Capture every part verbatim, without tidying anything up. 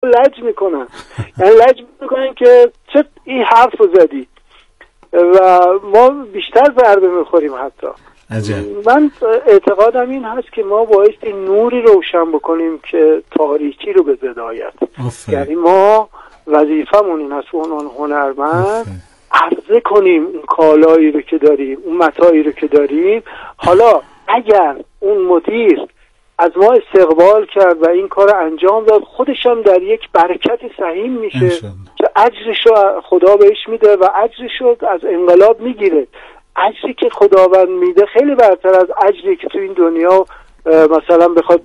لج میکنن. یعنی لج میکنن که چه این حرف رو زدی و ما بیشتر ضربه میخوریم حتی. عجب. من اعتقادم این هست که ما بایستی نوری روشن بکنیم که تاریکی رو به زدایت. یعنی ما وظیفمون این هست اون هنرمند عرضه کنیم اون کالایی رو که داریم، اون متاعی رو که داریم. حالا اگر اون مدیر از ما استقبال کرد و این کار انجام داد، خودش هم در یک برکت سهیم میشه که اجرش رو خدا بهش میده و اجرش رو از انقلاب میگیره. اجری که خداوند میده خیلی برتر از اجری که تو این دنیا مثلا بخواد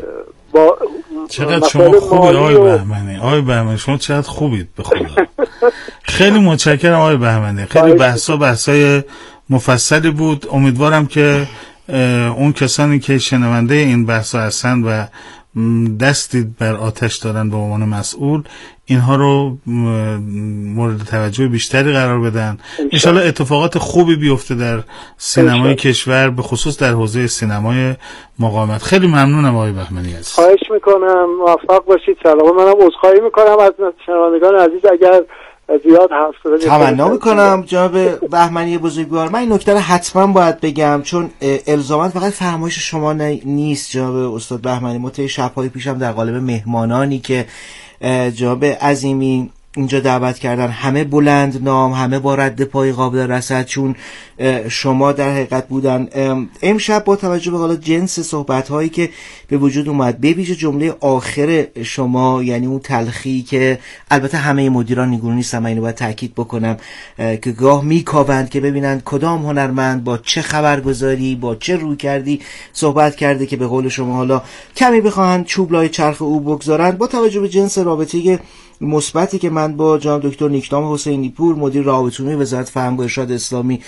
با چقدر شما خوبی آقای بهمنی. آقای بهمنی شما چقدر خوبید به خدا. خیلی متشکرم آقای بهمنی. خیلی بحثا بحثای مفصلی بود. امیدوارم که اون کسانی که شنونده این بحثا هستن و دستی بر آتش دارن به عنوان مسئول، اینها رو مورد توجه بیشتری قرار بدن. انشالله اتفاقات خوبی بیفته در سینمای کشور، به خصوص در حوزه سینمای مقاومت. خیلی ممنونم آقای بهمنی عزیز. خواهش میکنم، موفق باشید. سلام. منم عذرخواهی میکنم از شنوندگان عزیز اگر زیاد حرف زدم. تمنا میکنم جناب بهمنی بزرگوار. من این نکته رو حتما باید بگم، چون الزاما فقط فرمایش شما نیست جناب استاد بهمنی. ما طی شب‌های پیشم در قالب مهمانانی که جناب عظیمی اینجا دعوت کردن، همه بلند نام، همه با رد پای قابل رصد، چون شما در حقیقت بودن. امشب با توجه به حالا جنس صحبت هایی که به وجود اومد، به ویژه جمله آخر شما، یعنی اون تلخی که البته همه مدیران نیگون نیستن، من اینو باید تاکید بکنم، که گاه میکاوند که ببینند کدام هنرمند با چه خبرگزاری، با چه روی کردی صحبت کرده که به قول شما حالا کمی بخواهند چوب لای چرخ او بگذارند. با توجه به جنس رابطه مثبتی که من با جناب دکتر نیکنام حسینی پور مدیر روابط عمومی وزارت فرهنگ و ارشاد اسلامی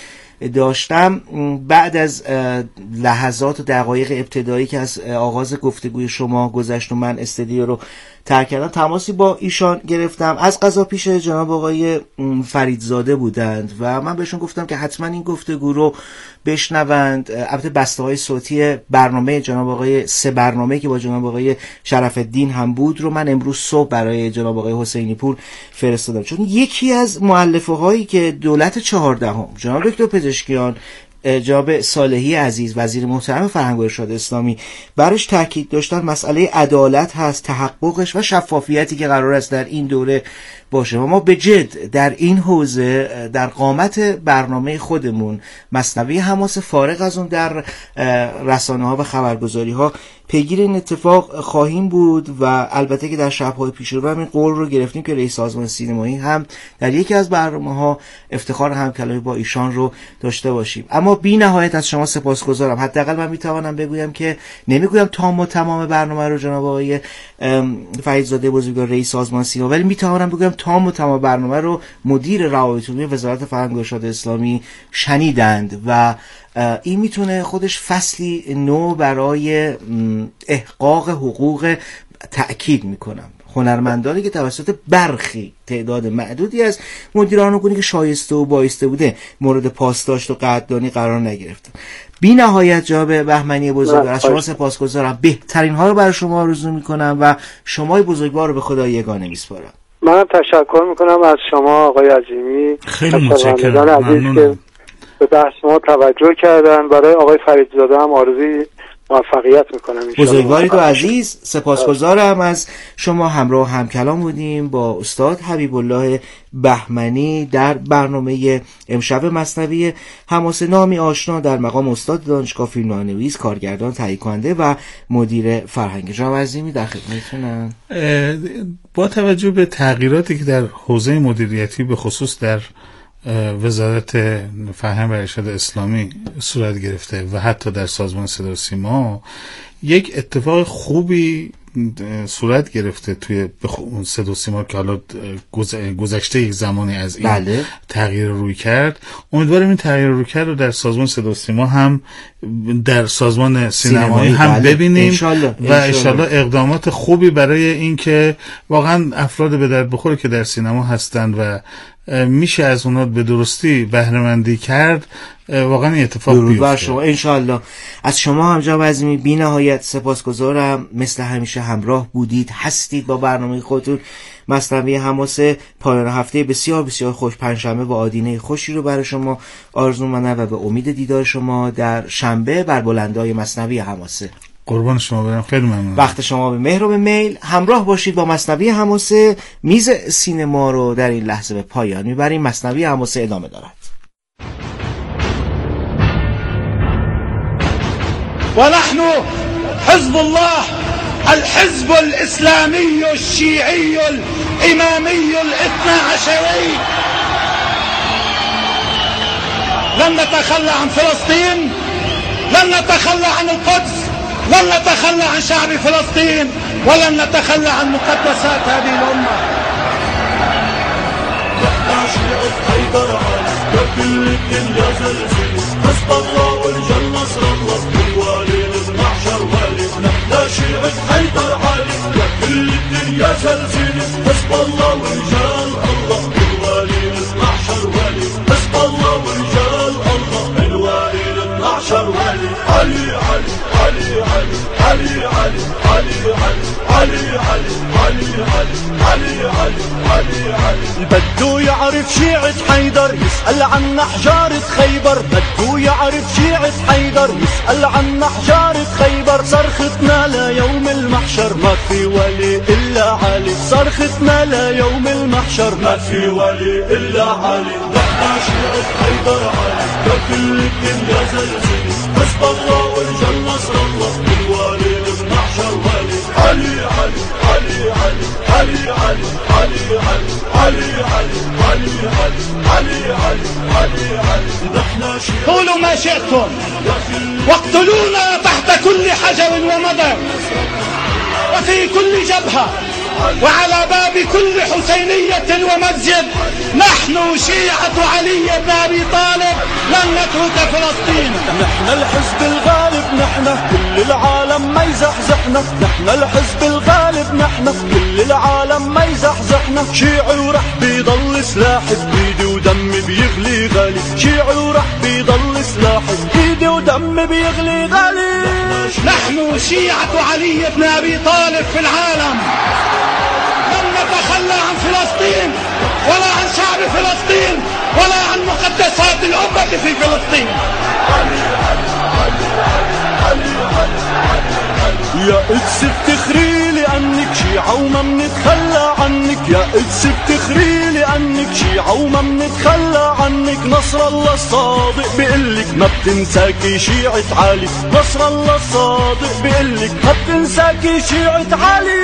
داشتم، بعد از لحظات و دقایق ابتدایی که از آغاز گفتگوی شما گذشت و من استودیو رو ترک کردم، تماسی با ایشان گرفتم. از قضا پیش جناب آقای فریدزاده بودند و من بهشون گفتم که حتما این گفتگو رو بشنوند. البته بسته های صوتی برنامه جناب آقای سه برنامه که با جناب آقای شرف الدین هم بود رو من امروز صبح برای جناب آقای حسینی پور فرستادم، چون یکی از مؤلفه هایی که دولت چهاردهم جناب دکتر پزشکیان، جناب صالحی عزیز وزیر محترم فرهنگ و ارشاد اسلامی برش تاکید داشتن، مسئله عدالت هست، تحققش و شفافیتی که قرار است در این دوره باشه. و ما به جد در این حوزه در قامت برنامه خودمون مثنوی حماس فارغ از اون در رسانه ها و خبرگزاری ها پیگیر این اتفاق خواهیم بود و البته که در شب‌های پیش رو همین قول رو گرفتیم که رئیس سازمان سینمایی هم در یکی از برنامه‌ها افتخار همکلایی با ایشان رو داشته باشیم. اما بی نهایت از شما سپاسگزارم. حداقل من میتوانم بگویم که نمیگویم تام و تمام برنامه رو جناب آقای فریدزاده بزرگوار رئیس سازمان سینما، ولی میتوانم بگویم تام و تمام برنامه رو مدیر روابط عمومی وزارت فرهنگ و ارشاد اسلامی شنیدند و این میتونه خودش فصلی نو برای احقاق حقوق، تأکید میکنم، هنرمندانی که توسط برخی تعداد معدودی از مدیران حقوقی که شایسته و بایسته بوده مورد پاسداشت و قدردانی قرار نگرفتن. بی نهایت جناب بهمنی بزرگوار از شما سپاسگزارم. بهترین ها رو برای شما آرزو میکنم و شمای بزرگوار رو به خدا یگانه میسپارم. منم تشکر میکنم از شما آقای عظیمی. خیلی متشکرم. عزیز که به بحث ما توجه کردن. برای آقای فریدزاده هم آرزوی موفقیت میکنم. بزرگوارید و عزیز، سپاسگزارم از شما. همراه هم کلام بودیم با استاد حبیب الله بهمنی در برنامه امشب مثنوی حماس، نامی آشنا در مقام استاد دانشگاه فیلمنامه‌نویس، کارگردان، تهیه کننده و مدیر فرهنگ. جناب عظیمی در خدمتتونم. با توجه به تغییراتی که در حوزه مدیریتی به خصوص در وزارت فرهنگ و ارشاد اسلامی صورت گرفته و حتی در سازمان صدا و سیما، یک اتفاق خوبی صورت گرفته توی صدا و سیما که حالا گذشته یک زمانی از این بله. تغییر روی کرد. امیدوارم این تغییر روی کرد رو در سازمان صدا و سیما هم در سازمان سینمایی هم بله. ببینیم انشالله. و انشالله اقدامات خوبی برای این که واقعا افراد به درد بخوره که در سینما هستند و میشه از اونها به درستی بهره‌مندی کرد، واقعا اتفاق بیفته. درود بر شما انشاءالله. از شما هم جناب عظیمی بی نهایت سپاسگزارم، مثل همیشه همراه بودید، هستید با برنامه خودتون مثنوی حماسه. پایان هفته بسیار بسیار خوش، پنجشنبه با آدینه خوشی رو برای شما آرزو می‌کنم و به امید دیدار شما در شنبه بر بلندای مثنوی حماسه. قربان شما برم، خیلی ممنون. وقت شما به مهر و به میل. همراه باشید با مثنوی حماسه. میز سینما رو در این لحظه به پایان میبریم. مثنوی حماسه ادامه دارد. ونحن حزب الله الحزب الإسلامي الشيعي الإمامي الاثنى عشري، لن نتخلى عن فلسطين، لن نتخلى عن القدس، لن نتخلى عن شعب فلسطين، ولن نتخلى عن مقدسات هذه الأمة. نحن شيعة حيدر علي كل الدنيا زلزل، حزب الله ورجال نصر الله والوالي المحشر والي. نحن شيعة حيدر علي كل الدنيا زلزل، حزب الله ورجال الله والوالي المحشر والي. حزب الله ورجال الله الوالي المحشر والي. علي علي علي علي علي علي علي علي علي علي علي علي علي علي. بدو يعرف شيعة حيدر يسأل عن حجارة خيبر، بدو يعرف شيعة حيدر يسأل عن حجارة خيبر. صرختنا ليوم المحشر ما في ولي إلا علي، صرختنا ليوم المحشر ما في ولي إلا علي. نحن شيعة حيدر علي كل الدنيا زلزل، حزب الله ورجال نصر الله الوالي المحشر والي. علي علي علي علي علي علي علي علي علي علي علي علي علي علي. نحن شيعة. قولوا ما شئتم واقتلونا تحت كل حجر ومدر وفي كل جبهة وعلى باب كل حسينية ومسجد. نحن شيعة علي بن أبي طالب لن نترك فلسطين. نحن الحزب الغالب، نحن كل العالم ما يزحزحنا. نحن الحزب الغالب، نحن كل العالم ما يزحزحنا. شيعي ورح بيضل سلاحي بإيدي ودمي بيغلي غالي. شيعي ورح بيضل سلاحي بإيدي ودمي بيغلي غالي. نحن شيعة علي بن أبي طالب في العالم، لن نتخلى عن فلسطين ولا عن شعب فلسطين ولا عن مقدسات الأمة في فلسطين. يا قدس افتخري لأنك شيعة وما منتخلى عنك، يا قدس افتخري لأنك شيعة وما منتخلى عنك. نصر الله الصادق بقلك ما بتنساكي شيعة علي، نصر الله الصادق بقلك ما بتنساكي شيعة علي.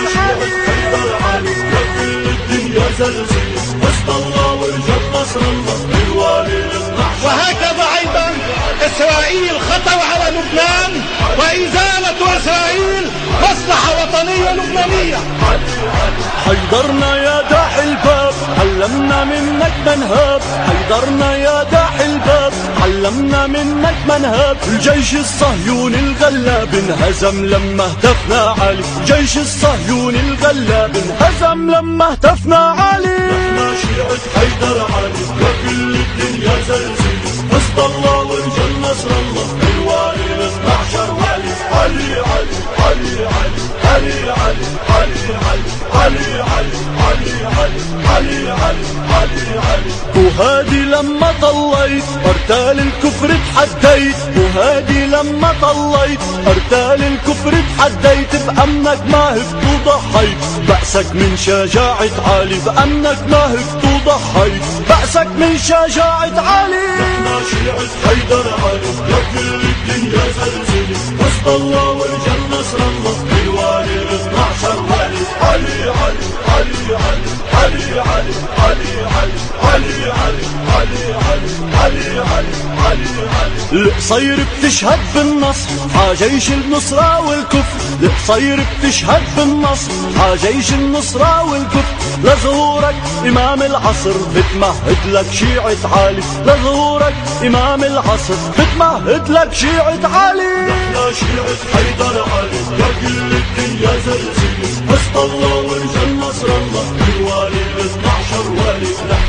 كل الدنيا زلزل، حزب الله ورجال نصر الله الوالي المحشر. وهكذا أيضا إسرائيل خطر على لبنان، وإزالة إسرائيل مصلحة وطنية لبنانية. حيدرنا يا داعي الباب علمنا منك منهاب، حيدرنا يا داعي الباب علمنا منك منهاب. الجيش الصهيوني الغلاب انهزم لما هتفنا علي، الجيش الصهيوني الغلاب انهزم لما هتفنا علي. نحن شيعة حيدر علي وكل الدنيا زلزل، حزب الله ورجال نصر الله الوالي المحشر والي. علي علي علي علي علي علي علي علي علي علي علي علي علي علي. وهادي لما طليت ارتال الكفر تحديت، وهادي لما طليت ارتال الكفر تحديت. بأمنك ما هفت وضحيت، بأسك من شجاعة علي، بأمنك ما هفت وضحيت، بأسك من شجاعة علي. نحن شيعة حيدر علي لكل الدنيا زلزل، حزب الله ورجال نصر الله الوالي المحشر والي. علي علي علي علي علي علي علي علي علي علي علي علي علي علي. القصير بتشهد بالنصر عجيش النصرة والكفر، القصير بتشهد بالنصر عجيش النصرة والكفر. لظهورك إمام العصر بتمهد لك شيعة علي، لظهورك إمام العصر بتمهد لك شيعة علي. نحن شيعة حيدر علي لكل الدنيا زلزل، حزب الله ورجال نصر الله الوالي المحشر والي. نحن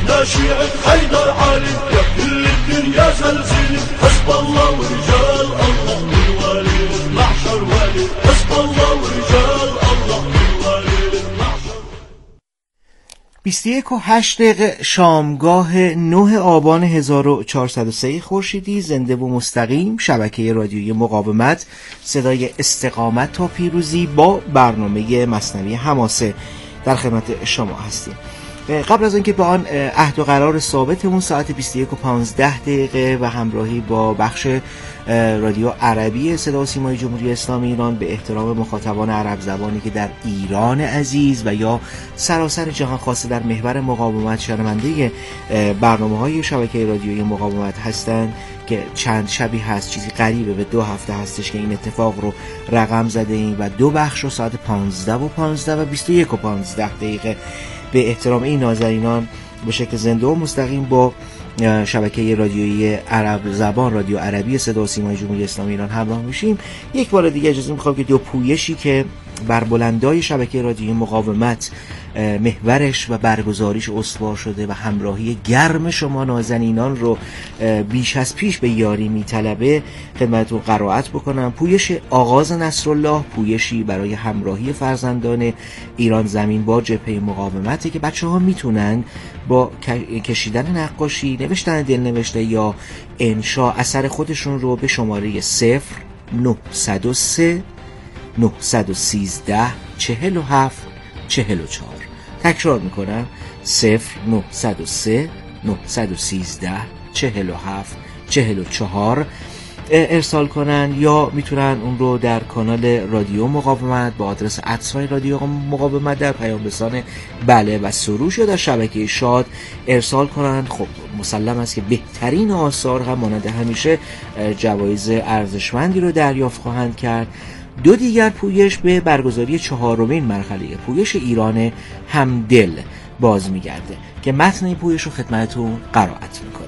شيعة حيدر علي يا كل الدنيا زلزلي حسب الله ورجال الله والوالي المحشر والي حسب الله ورجال الله والوالي المحشر. بیست و یک و هشت دقیقه شامگاه نه آبان هزار و چهارصد و سه خورشیدی، زنده و مستقیم، شبکه رادیویی مقاومت، صدای استقامت تا پیروزی با برنامه مثنوی حماسه در خدمت شما هستیم. قبل از اینکه به آن عهد و قرار ثابتمون ساعت بیست و یک و پانزده دقیقه و همراهی با بخش رادیو عربی صدا و سیمای جمهوری اسلامی ایران به احترام مخاطبان عرب زبانی که در ایران عزیز و یا سراسر جهان، خاصه در محور مقاومت، شنونده برنامه‌های شبکه رادیویی مقاومت هستند که چند شبی هست، چیزی قریبه به دو هفته هستش که این اتفاق رو رقم زده ایم و دو بخش رو ساعت پانزده و پانزده و بیست و یک و پانزده دقیقه به احترام این ناظرینان به شکل زنده و مستقیم با شبکه رادیویی عرب زبان رادیو عربی صدا و سیمای جمهوری اسلامی ایران همراه میشیم. یک بار دیگه اجازه میخوام که دو پویشی که بر بلندای شبکه رادیویی مقاومت محورش و برگزاریش استوار شده و همراهی گرم شما نازنینان رو بیش از پیش به یاری میطلبه خدمتتون قرائت بکنم. پویش آغاز نصرالله، پویشی برای همراهی فرزندان ایران زمین با جبهه مقاومته که بچه ها میتونن با کشیدن نقاشی، نوشتن دلنوشته یا انشاء اثر خودشون رو به شماره صفر نهصد و سه نهصد و سیزده چهل و هفت چهل و چهار تکرار میکنم صفر نهصد و سه نهصد و سیزده چهل و هفت چهل و چهار ارسال کنن، یا میتونن اون رو در کانال رادیو مقاومت با آدرس ادسای رادیو مقاومت در پیام رسان بله و سروش یا در شبکه شاد ارسال کنن. خب مسلم است که بهترین آثار هم مانند همیشه جوایز ارزشمندی رو دریافت خواهند کرد. دو دیگر پویش به برگزاری چهارمین مرحله پویش ایران همدل باز میگرده که متن این پویش رو خدمتتون قرائت میکنه.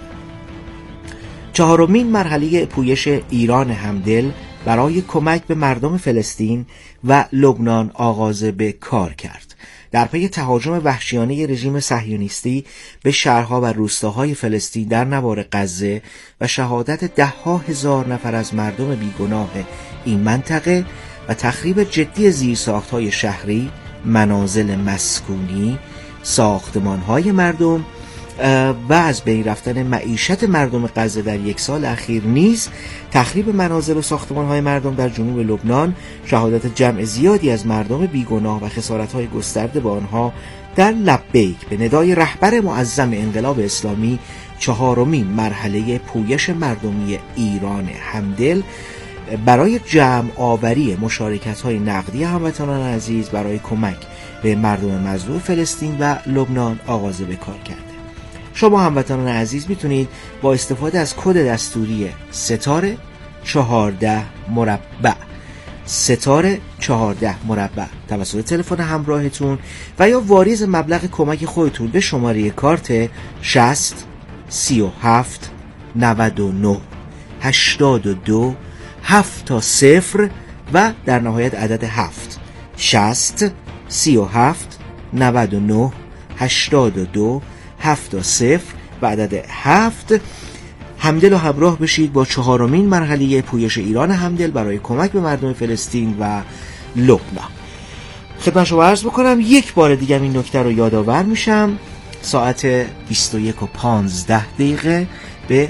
چهارمین مرحله پویش ایران همدل برای کمک به مردم فلسطین و لبنان آغاز به کار کرد. در پی تهاجم وحشیانه رژیم صهیونیستی به شهرها و روستاهای فلسطین در نوار غزه و شهادت ده ها هزار نفر از مردم بیگناه این منطقه و تخریب جدی زیرساخت‌های شهری، منازل مسکونی، ساختمان‌های مردم و از بین رفتن معیشت مردم غزه در یک سال اخیر نیز تخریب منازل و ساختمان‌های مردم در جنوب لبنان، شهادت جمع زیادی از مردم بیگناه و خسارت‌های گسترده با آنها در لبیک به ندای رهبر معظم انقلاب اسلامی، چهارمین مرحله پویش مردمی ایران همدل برای جمع آوری مشارکت‌های نقدی هموطنان عزیز برای کمک به مردم مظلوم فلسطین و لبنان آغاز به کار کرده. شما هموطنان عزیز میتونید با استفاده از کد دستوری ستاره چهارده مربع ستاره چهارده مربع توسط تلفن همراهتون و یا واریز مبلغ کمک خودتون به شماره کارت شصت سی و هفت نود و نه هشتاد و دو هفت تا صفر و در نهایت عدد هفت شصت سی و هفت نود و نه هشتاد و دو هفت تا صفر و عدد هفت همدل و همراه بشید با چهارمین مرحله پویش ایران همدل برای کمک به مردم فلسطین و لبنان. خدمت شما عرض بکنم یک بار دیگه این نکته رو یادآور میشم. ساعت بیست و یک و پانزده دقیقه به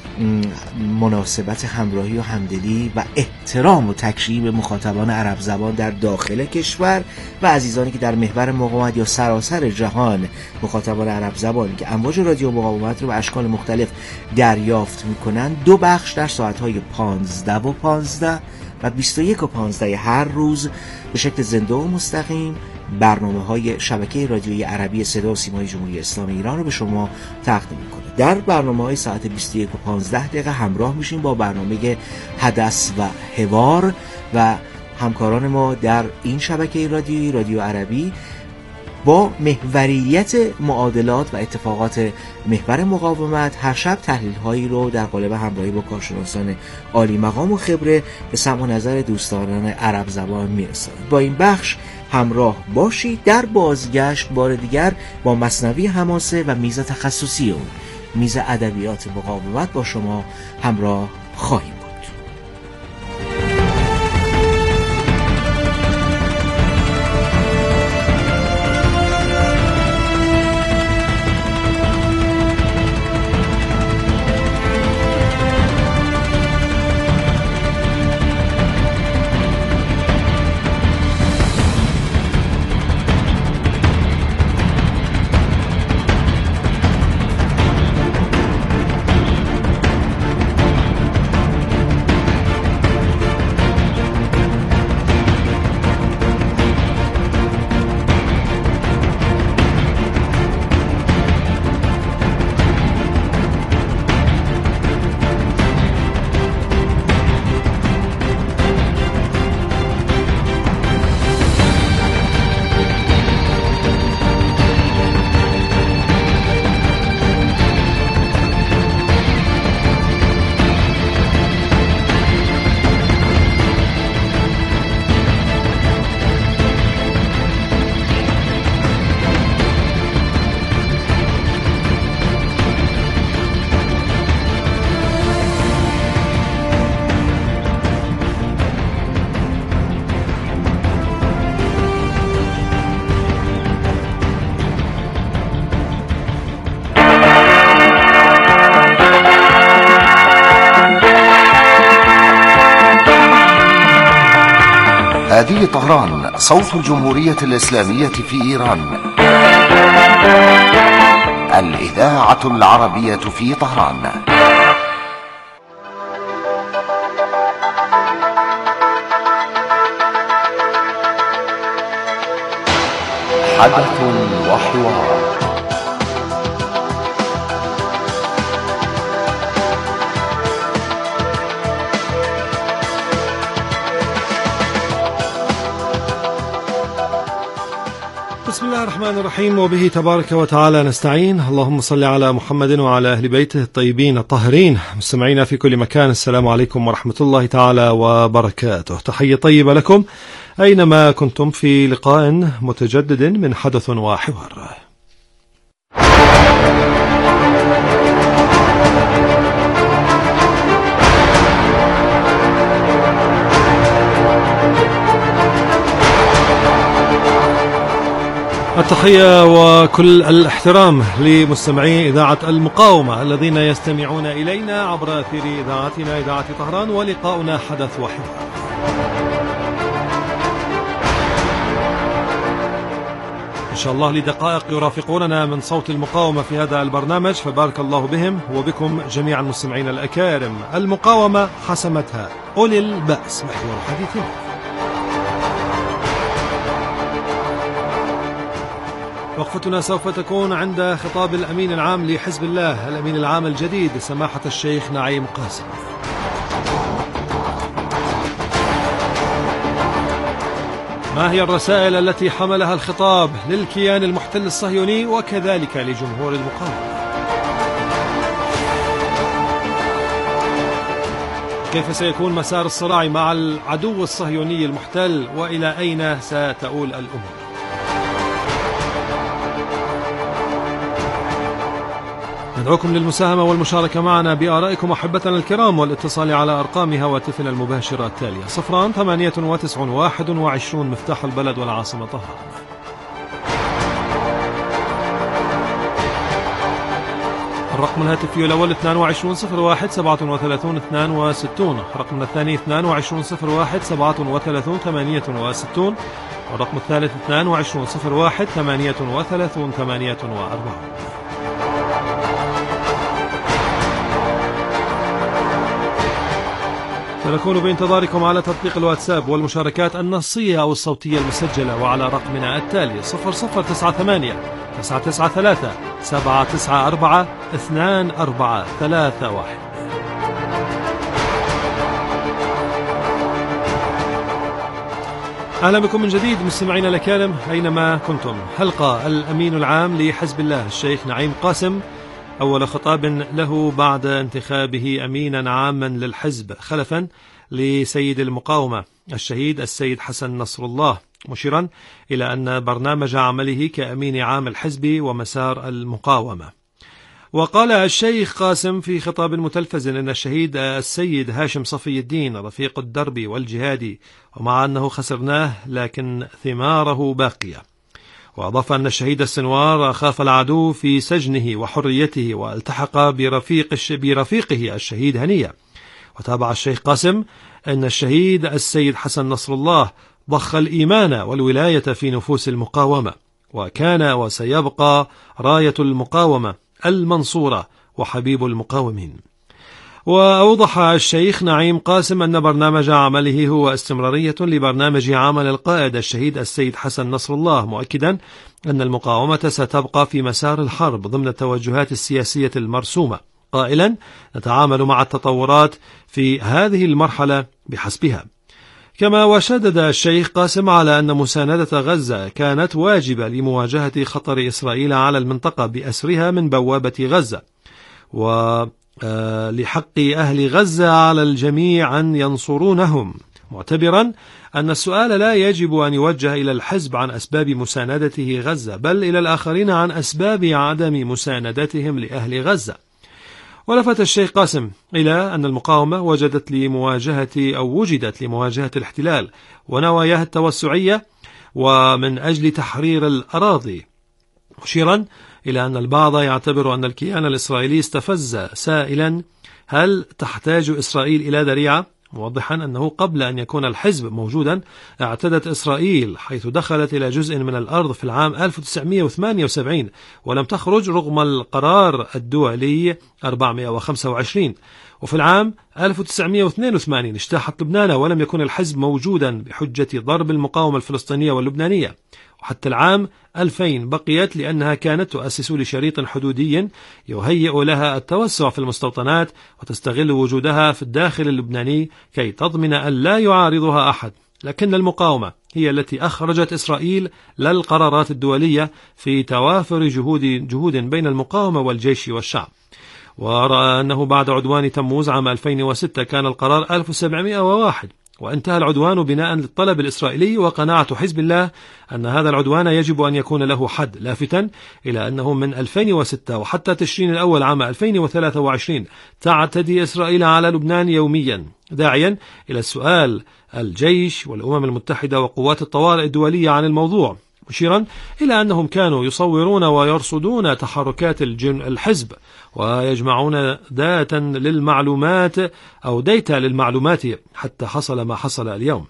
مناسبت همراهی و همدلی و احترام و تکریم مخاطبان عرب زبان در داخل کشور و عزیزانی که در محور مقاومت یا سراسر جهان مخاطبان عرب زبانی که امواج رادیو مقاومت رو به اشکال مختلف دریافت میکنن، دو بخش در ساعتهای پانزده و پانزده و بیست و یک و پانزده هر روز به شکل زنده و مستقیم برنامه های شبکه رادیویی عربی صدا و سیمای جمهوری اسلامی ایران رو به شما تقدیم میکنه. در برنامه های ساعت بیست و یک و پانزده دقیقه همراه میشیم با برنامه حدث و حوار و همکاران ما در این شبکه رادیویی رادیو عربی با محوریت معادلات و اتفاقات محور مقاومت هر شب تحلیل هایی رو در قالب همراهی با کارشناسان عالی مقام و خبره به سمع و نظر دوستداران عرب زبان میرساند. با این بخش همراه باشید. در بازگشت بار دیگر با مثنوی حماسه و میز تخصصی اون، میز ادبیات مقاومت، با شما همراه خواهیم بود. هذه طهران، صوت الجمهورية الإسلامية في إيران، الإذاعة العربية في طهران. حدث وحوار. بسم الله الرحمن الرحيم، وبه تبارك وتعالى نستعين. اللهم صل على محمد وعلى أهل بيته الطيبين الطاهرين. مستمعينا في كل مكان، السلام عليكم ورحمة الله تعالى وبركاته. تحية طيبة لكم أينما كنتم في لقاء متجدد من حدث وحوار. التحية وكل الاحترام لمستمعي إذاعة المقاومة الذين يستمعون إلينا عبر أثير إذاعتنا إذاعة طهران، ولقاؤنا حدث وحوار. إن شاء الله لدقائق يرافقوننا من صوت المقاومة في هذا البرنامج، فبارك الله بهم وبكم جميعا مستمعين الأكارم. المقاومة حسمتها، أولي البأس محور حديثنا. وقفتنا سوف تكون عند خطاب الأمين العام لحزب الله، الأمين العام الجديد سماحة الشيخ نعيم قاسم. ما هي الرسائل التي حملها الخطاب للكيان المحتل الصهيوني وكذلك لجمهور المقاومة؟ كيف سيكون مسار الصراع مع العدو الصهيوني المحتل، وإلى أين ستؤول الأمور؟ ندعوكم للمساهمة والمشاركة معنا بآرائكم أحبتنا الكرام، والاتصال على أرقام هواتفنا المباشرة التالية: صفران ثمانية وتسعون واحد وعشرون مفتاح البلد والعاصمة طهران، الرقم الهاتفي الأول اثنان وعشرون صفر واحد سبعة وثلاثون اثنان وستون، الرقم الثاني اثنان وعشرون صفر واحد سبعة وثلاثون ثمانية وستون، والرقم الثالث اثنان وعشرون صفر واحد ثمانية وثلاثون ثمانية وأربعون. سنكون بانتظاركم على تطبيق الواتساب والمشاركات النصية أو الصوتية المسجلة، وعلى رقمنا التالي صفر صفر تسعة ثمانية تسعة تسعة ثلاثة سبعة تسعة أربعة اثنان أربعة ثلاثة واحد. أهلا بكم من جديد مستمعينا الأكارم أينما كنتم. حلقة الأمين العام لحزب الله الشيخ نعيم قاسم، أول خطاب له بعد انتخابه أمينا عاما للحزب خلفا لسيد المقاومة الشهيد السيد حسن نصر الله، مشيرا إلى أن برنامج عمله كأمين عام الحزب ومسار المقاومة. وقال الشيخ قاسم في خطاب متلفز أن الشهيد السيد هاشم صفي الدين رفيق الدرب والجهاد، ومع أنه خسرناه لكن ثماره باقية. وأضاف أن الشهيد السنوار خاف العدو في سجنه وحريته والتحق برفيق برفيقه الشهيد هنية. وتابع الشيخ قاسم أن الشهيد السيد حسن نصر الله ضخ الإيمان والولاية في نفوس المقاومة، وكان وسيبقى راية المقاومة المنصورة وحبيب المقاومين. وأوضح الشيخ نعيم قاسم أن برنامج عمله هو استمرارية لبرنامج عمل القائد الشهيد السيد حسن نصر الله، مؤكدا أن المقاومة ستبقى في مسار الحرب ضمن التوجهات السياسية المرسومة، قائلا نتعامل مع التطورات في هذه المرحلة بحسبها. كما وشدد الشيخ قاسم على أن مساندة غزة كانت واجبة لمواجهة خطر إسرائيل على المنطقة بأسرها من بوابة غزة، ولحق أهل غزة على الجميع أن ينصرونهم، معتبرا أن السؤال لا يجب أن يوجه إلى الحزب عن أسباب مساندته غزة، بل إلى الآخرين عن أسباب عدم مساندتهم لأهل غزة. ولفت الشيخ قاسم إلى أن المقاومة وجدت لمواجهة أو وجدت لمواجهة الاحتلال ونواياه التوسعية ومن أجل تحرير الأراضي، مشيرا إلى أن البعض يعتبر أن الكيان الإسرائيلي استفز سائلا هل تحتاج إسرائيل إلى ذريعة، موضحا أنه قبل أن يكون الحزب موجودا اعتدت إسرائيل حيث دخلت إلى جزء من الأرض في العام ألف وتسعمئة وثمانية وسبعين ولم تخرج رغم القرار الدولي أربعمئة وخمسة وعشرين، وفي العام ألف وتسعمئة واثنين وثمانين اجتاحت لبنان ولم يكن الحزب موجودا بحجة ضرب المقاومة الفلسطينية واللبنانية، وحتى العام ألفين بقيت لأنها كانت تؤسس لشريط حدودي يهيئ لها التوسع في المستوطنات وتستغل وجودها في الداخل اللبناني كي تضمن أن لا يعارضها أحد. لكن المقاومة هي التي أخرجت إسرائيل للقرارات الدولية في توافر جهود, جهود بين المقاومة والجيش والشعب. ورأى أنه بعد عدوان تموز عام ألفين وستة كان القرار ألف وسبعمئة وواحد، وانتهى العدوان بناء للطلب الإسرائيلي وقناعة حزب الله أن هذا العدوان يجب أن يكون له حد، لافتا إلى أنه من ألفين وستة وحتى تشرين الأول عام ألفين وثلاثة وعشرين تعتدي إسرائيل على لبنان يوميا، داعيا إلى السؤال الجيش والأمم المتحدة وقوات الطوارئ الدولية عن الموضوع، مشيرا إلى أنهم كانوا يصورون ويرصدون تحركات الحزب ويجمعون داتا للمعلومات أو ديتا للمعلومات حتى حصل ما حصل اليوم.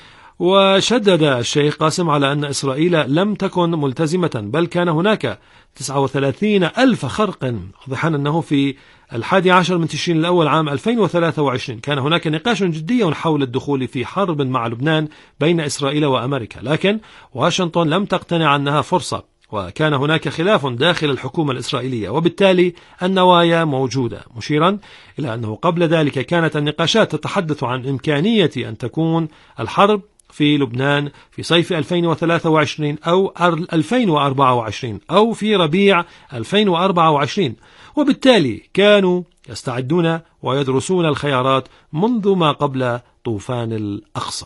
وشدد الشيخ قاسم على أن إسرائيل لم تكن ملتزمة، بل كان هناك تسعة وثلاثين ألف خرق، واضحا أنه في الحادي عشر من تشرين الأول عام ألفين وثلاثة وعشرين كان هناك نقاش جدي حول الدخول في حرب مع لبنان بين إسرائيل وأمريكا، لكن واشنطن لم تقتنع أنها فرصة، وكان هناك خلاف داخل الحكومة الإسرائيلية، وبالتالي النوايا موجودة، مشيرا إلى أنه قبل ذلك كانت النقاشات تتحدث عن إمكانية أن تكون الحرب في لبنان في صيف ألفين وثلاثة وعشرين أو ألفين وأربعة وعشرين أو في ربيع ألفين وأربعة وعشرين، وبالتالي كانوا يستعدون ويدرسون الخيارات منذ ما قبل طوفان الأقصى.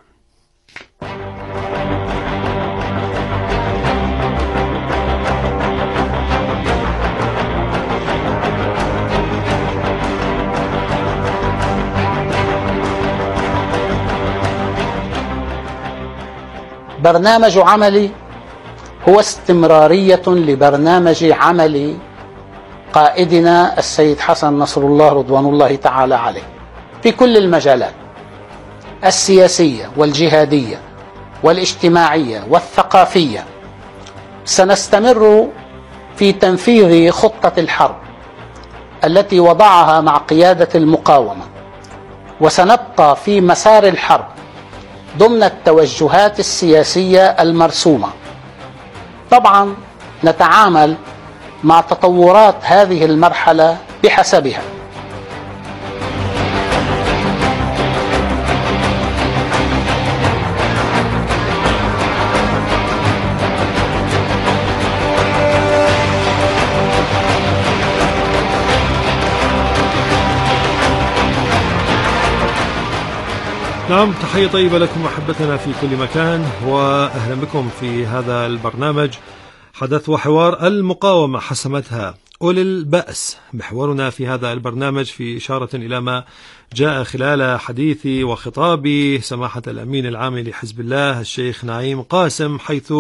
برنامج عملي هو استمرارية لبرنامج عمل قائدنا السيد حسن نصر الله رضوان الله تعالى عليه في كل المجالات السياسية والجهادية والاجتماعية والثقافية. سنستمر في تنفيذ خطة الحرب التي وضعها مع قيادة المقاومة، وسنبقى في مسار الحرب ضمن التوجهات السياسية المرسومة. طبعا نتعامل مع تطورات هذه المرحلة بحسبها. نعم، تحية طيبة لكم أحبتنا في كل مكان، وأهلا بكم في هذا البرنامج حدث وحوار. المقاومة حسمتها أولي البأس. محورنا في هذا البرنامج في إشارة إلى ما جاء خلال حديثي وخطابي سماحة الأمين العام لحزب الله الشيخ نعيم قاسم، حيث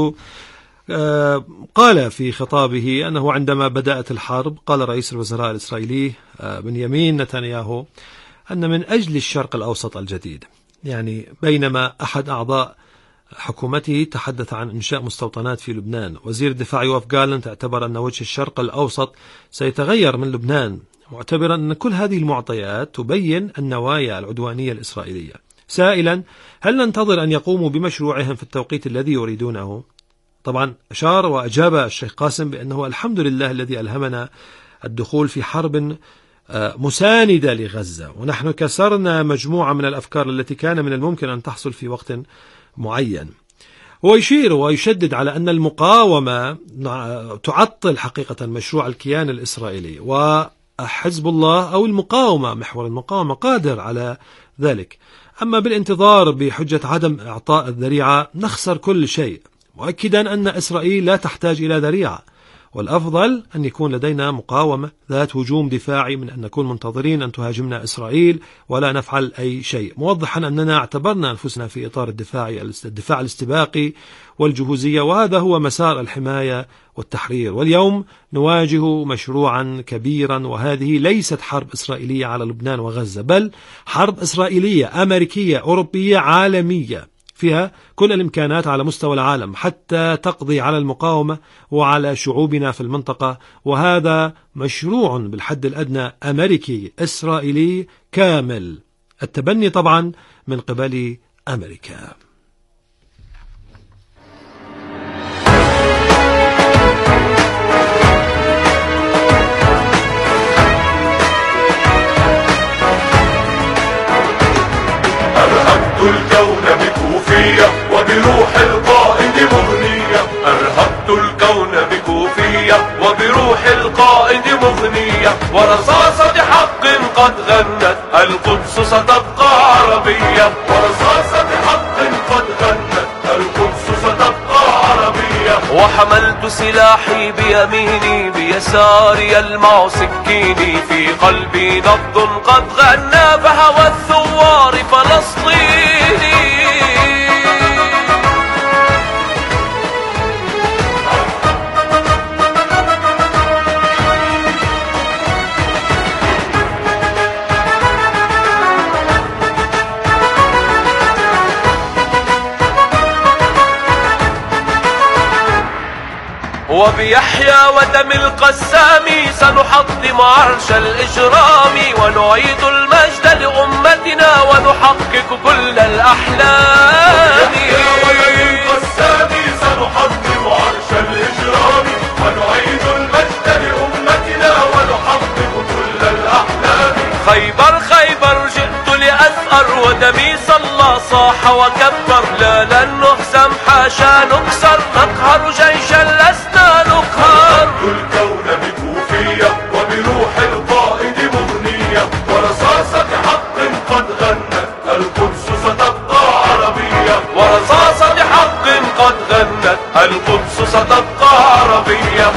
قال في خطابه أنه عندما بدأت الحرب قال رئيس الوزراء الإسرائيلي بنيامين نتنياهو أن من أجل الشرق الأوسط الجديد، يعني بينما أحد أعضاء حكومته تحدث عن إنشاء مستوطنات في لبنان، وزير الدفاع يوف جالنت اعتبر أن وجه الشرق الأوسط سيتغير من لبنان، معتبرا أن كل هذه المعطيات تبين النوايا العدوانية الإسرائيلية، سائلا هل ننتظر أن يقوموا بمشروعهم في التوقيت الذي يريدونه؟ طبعا أشار وأجاب الشيخ قاسم بأنه الحمد لله الذي ألهمنا الدخول في حرب مساندة لغزة، ونحن كسرنا مجموعة من الأفكار التي كان من الممكن أن تحصل في وقت معين. ويشير ويشدد على أن المقاومة تعطل حقيقة مشروع الكيان الإسرائيلي، وحزب الله أو المقاومة محور المقاومة قادر على ذلك. أما بالانتظار بحجة عدم إعطاء الذريعة نخسر كل شيء، مؤكدا أن إسرائيل لا تحتاج إلى ذريعة، والأفضل أن يكون لدينا مقاومة ذات هجوم دفاعي من أن نكون منتظرين أن تهاجمنا إسرائيل ولا نفعل أي شيء، موضحا أننا اعتبرنا أنفسنا في إطار الدفاع الدفاع الاستباقي والجهوزية، وهذا هو مسار الحماية والتحرير. واليوم نواجه مشروعا كبيرا، وهذه ليست حرب إسرائيلية على لبنان وغزة، بل حرب إسرائيلية أمريكية أوروبية عالمية فيها كل الإمكانات على مستوى العالم حتى تقضي على المقاومة وعلى شعوبنا في المنطقة، وهذا مشروع بالحد الأدنى أمريكي إسرائيلي كامل، التبني طبعا من قبل أمريكا. الكون بكوفية وبروح القائد مغنية، أرهبت الكون بكوفية وبروح القائد مغنية، ورصاصة حق قد غنت القدس ستبقى عربية، ورصاصة حق قد غنت القدس ستبقى عربية. وحملت سلاحي بيميني بيساري يلمع سكيني، في قلبي نبض قد غنى فهوى الثوار فلسطيني. وبيحيى ودم القسام سنحطم عرش الإجرام، ونعيد المجد لأمتنا ونحقق كل الأحلام. وبيحيى ودم القسام سنحطم عرش الإجرام، ونعيد المجد لأمتنا ونحقق كل الأحلام. خيبر خيبر جئت لأثأر ودمي صلى صاح وكبر، لا لن نهزم حاشا نكسر، نقهر جيشا لسنا نقهر. الكون بكوفية وبروح القائد مغنية، ورصاصة حق قد غنت القدس ستبقى عربية، ورصاصة حق قد غنت القدس ستبقى عربية.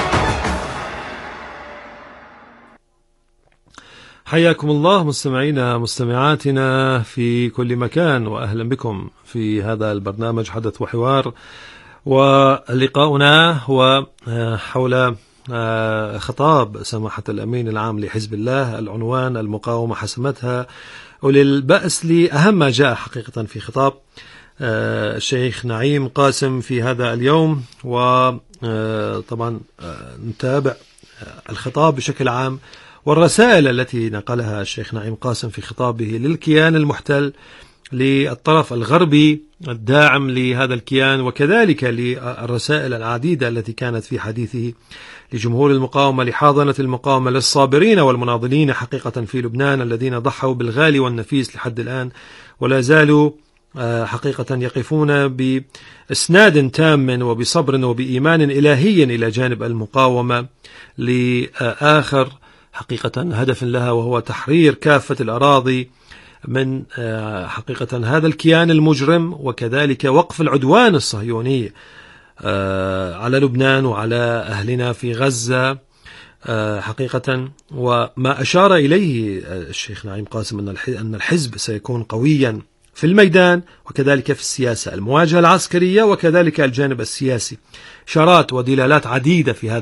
حياكم الله مستمعينا مستمعاتنا في كل مكان، وأهلا بكم في هذا البرنامج حدث وحوار، ولقاؤنا هو حول خطاب سماحة الأمين العام لحزب الله، العنوان المقاومة حسمتها أولي البأس، لأهم ما جاء حقيقة في خطاب الشيخ نعيم قاسم في هذا اليوم. وطبعا نتابع الخطاب بشكل عام والرسائل التي نقلها الشيخ نعيم قاسم في خطابه للكيان المحتل، للطرف الغربي الداعم لهذا الكيان، وكذلك للرسائل العديدة التي كانت في حديثه لجمهور المقاومة، لحاضنة المقاومة، للصابرين والمناضلين حقيقة في لبنان الذين ضحوا بالغالي والنفيس لحد الآن، ولا زالوا حقيقة يقفون بإسناد تام وبصبر وبإيمان إلهي إلى جانب المقاومة لآخر حقيقة هدف لها، وهو تحرير كافة الأراضي من حقيقة هذا الكيان المجرم، وكذلك وقف العدوان الصهيوني على لبنان وعلى أهلنا في غزة حقيقة. وما أشار إليه الشيخ نعيم قاسم أن الحزب سيكون قويا في الميدان وكذلك في السياسة، المواجهة العسكرية وكذلك الجانب السياسي، إشارات ودلالات عديدة في هذا